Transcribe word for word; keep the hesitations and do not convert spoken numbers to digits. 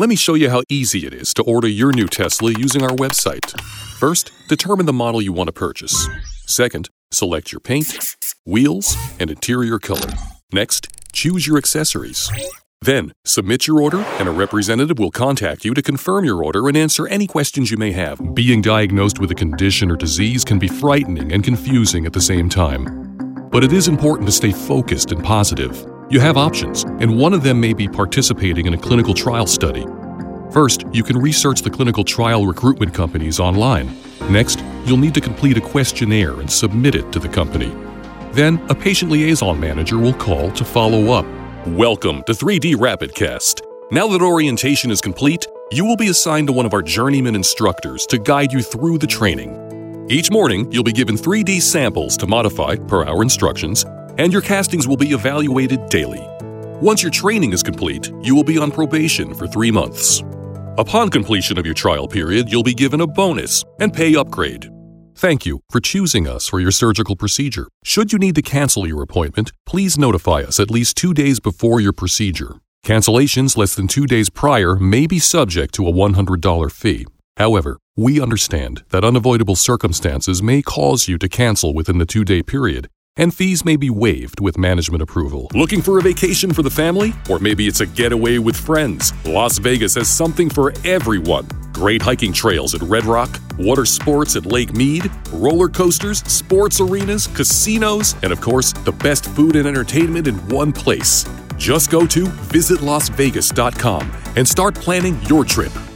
Let me show you how easy it is to order your new Tesla using our website. First, determine the model you want to purchase. Second, select your paint, wheels, and interior color. Next, choose your accessories. Then, submit your order, and a representative will contact you to confirm your order and answer any questions you may have. Being diagnosed with a condition or disease can be frightening and confusing at the same time. But it is important to stay focused and positive. You have options, and one of them may be participating in a clinical trial study. First, you can research the clinical trial recruitment companies online. Next, you'll need to complete a questionnaire and submit it to the company. Then, a patient liaison manager will call to follow up. Welcome to three D RapidCast. Now that orientation is complete, you will be assigned to one of our journeyman instructors to guide you through the training. Each morning, you'll be given three D samples to modify per our instructions, and your castings will be evaluated daily. Once your training is complete, you will be on probation for three months. Upon completion of your trial period, you'll be given a bonus and pay upgrade. Thank you for choosing us for your surgical procedure. Should you need to cancel your appointment, please notify us at least two days before your procedure. Cancellations less than two days prior may be subject to a one hundred dollars fee. However, we understand that unavoidable circumstances may cause you to cancel within the two-day period, and fees may be waived with management approval. Looking for a vacation for the family? Or maybe it's a getaway with friends? Las Vegas has something for everyone. Great hiking trails at Red Rock, water sports at Lake Mead, roller coasters, sports arenas, casinos, and of course, the best food and entertainment in one place. Just go to visit las vegas dot com and start planning your trip.